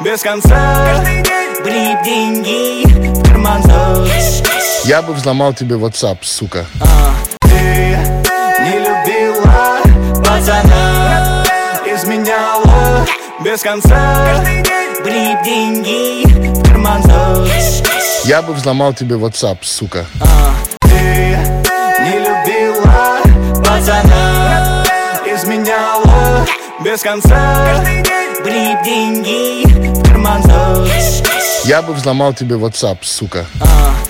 без конца. Каждый день были деньги в карман залез. Я бы взломал тебе WhatsApp, сука. Ты не любила пацана, изменяла без конца. Каждый день были деньги в карман залез. Я бы взломал тебе WhatsApp, сука. Ты не любила пацана, изменяла без конца. Каждый день были деньги в карман залез. Я бы взломал тебе WhatsApp, сука.